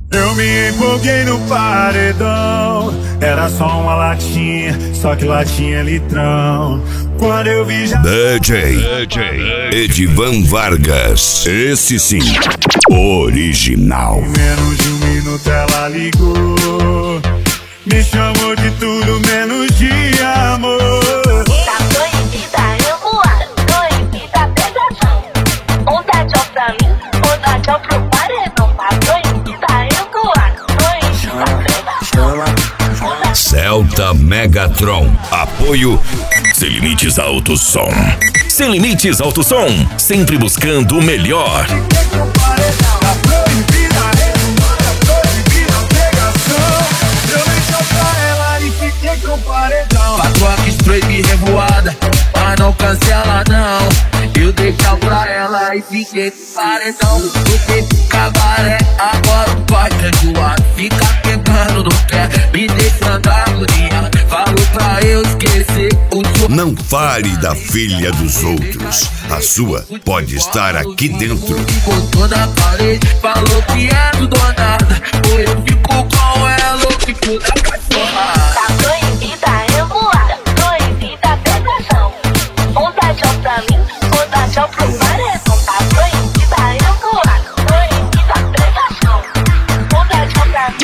Eu me empolguei no paredão. Era só uma latinha, só que latinha litrão. Quando eu vi já... DJ Edivan Vargas. Esse sim, original. Em menos de 1 minuto ela ligou. Me chamou de tudo menos de amor. Tá proibida eu voar, proibida a pegação. Um dá tchau pra mim, um dá tchau pro paredão. Tá proibida eu voar, proibida a pegação. Celta Megatron. Apoio Sem Limites Alto Som. Sem Limites Alto Som, sempre buscando o melhor. Tá proibida a pegação. Eu dei tchau pra ela e fiquei com o paredão. Patroa quis proibir revoada, mas não cancela não. Eu dei tchau pra ela e fiquei com paredão. Fiquei com cabaré, agora o pai é zoado. Fica pegando no pé, me deixando agonia. Falou pra eu esquecer o seu. Não fale da filha dos outros. A sua pode estar aqui dentro. Botou na parede, falou que é tudo ou nada. Ou eu fico com ela ou fico na cachorrada. Tá proibida eu voar, proibida a pegação. Um dá tchau pra mim, um dá tchau pro paredão. Tá proibida eu voar, proibida a pegação. Um dá tchau pra mim.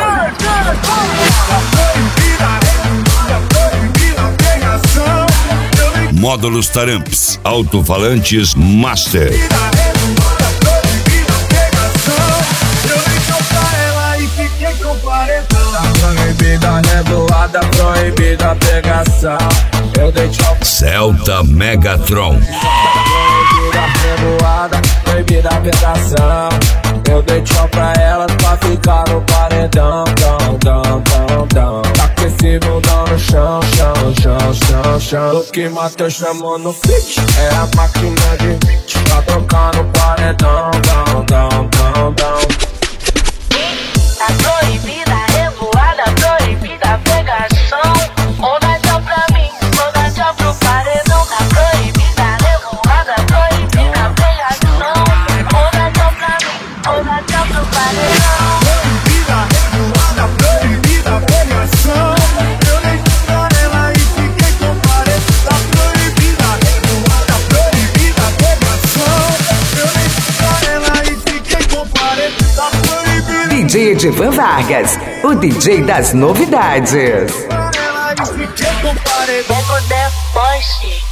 Tá proibida a pegação. Eu dei Módulos Taramps, alto-falantes Master. Proibida revoada, proibida pegação. Eu dei tchau. Celta Megatron. Proibida revoada, proibida pegação. Eu dei tchau pra ela pra ficar no paredão. Tá com esse bundão no chão. O que Matheus chamou no fit é a máquina de beat. Pra tocar no paredão. Tá proibida revoada, proibida a pegação. Um dá tchau pra mim, um dá tchau pro paredão. Tá proibida revoada, proibida a pegação. Um dá tchau pra mim, um dá tchau pro paredão. proibida a pegação. Eu dei tchau pra ela e fiquei com o paredão. Tá proibida a pegação. Eu dei tchau pra ela e fiquei com o paredão. Tá proibida. DJ Edivan Vargas, o DJ das novidades. Ela e fiquei com o paredão. Depois